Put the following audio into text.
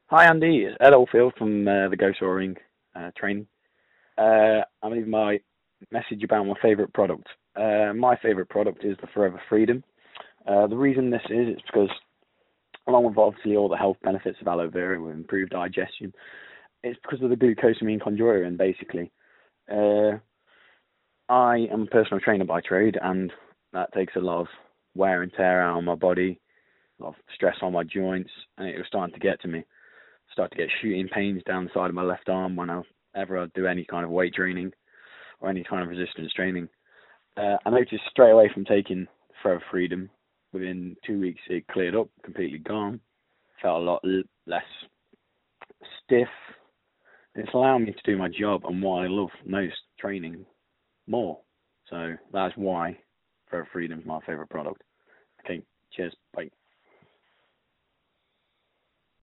Hi Andy, it's Ed Oldfield from the Go Soaring training. I'm leaving my message about my favourite product. My favourite product is the Forever Freedom. The reason this is because, along with obviously all the health benefits of aloe vera with improved digestion, it's because of the glucosamine conjurin. Basically, uh, I am a personal trainer by trade, and that takes a lot of wear and tear out on my body, a lot of stress on my joints, and it was starting to get to me. Start to get shooting pains down the side of my left arm whenever I do any kind of weight training or any kind of resistance training. I noticed straight away from taking Forever Freedom, within 2 weeks it cleared up, completely gone. Felt a lot less stiff. It's allowing me to do my job and what I love most, training, more. So that's why Forever Freedom is my favourite product. Okay, cheers, bye.